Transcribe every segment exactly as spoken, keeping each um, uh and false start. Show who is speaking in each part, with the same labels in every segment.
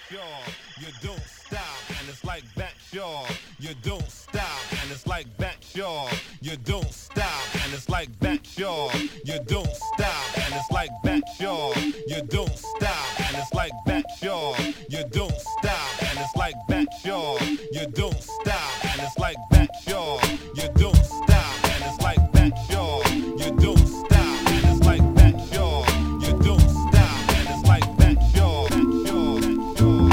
Speaker 1: y'all, you don't stop, and it's like that, y'all, you don't stop, and it's like that, y'all, you don't stop, and it's like that, y'all, you don't stop, and it's like that, y'all, you don't stop, and it's like that, y'all, you don't stop, and it's like that, y'all, you don't stop, and it's like that, y'all, you don't stop, and it's like that, y'all, you don't stop, and it's like that, y'all, you don't stop, and it's like that, y'all, that y'all, that y'all.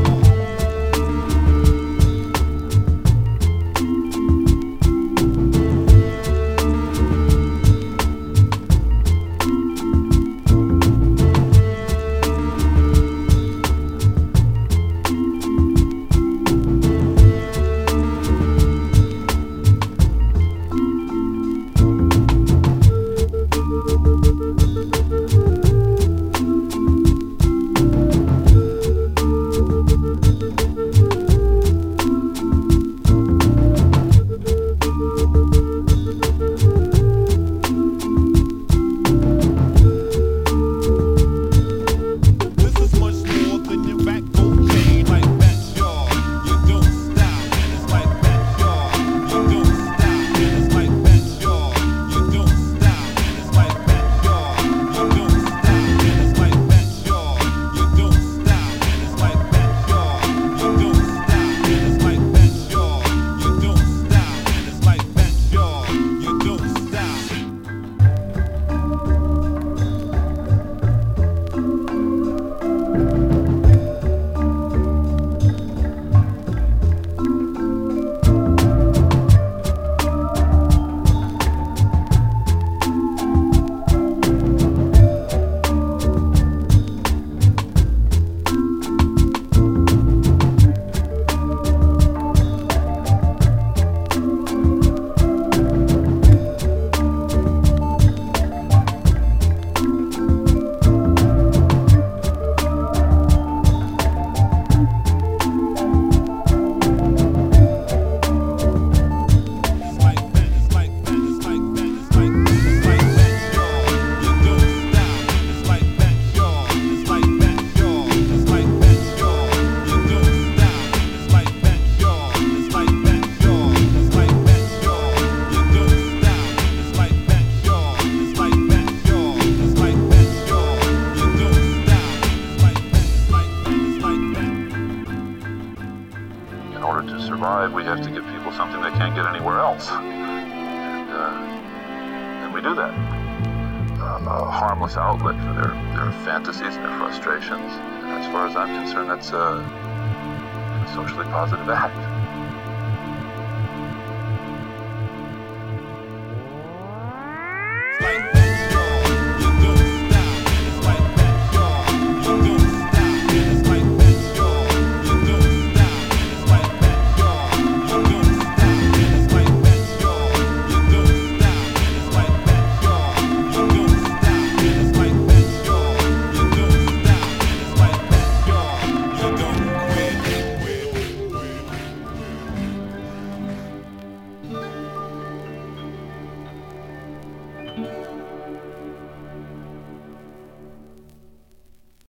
Speaker 2: In order to survive, we have to give people something they can't get anywhere else. And, uh, and we do that. Uh, a harmless outlet for their, their fantasies and their frustrations. And as far as I'm concerned, that's a socially positive act.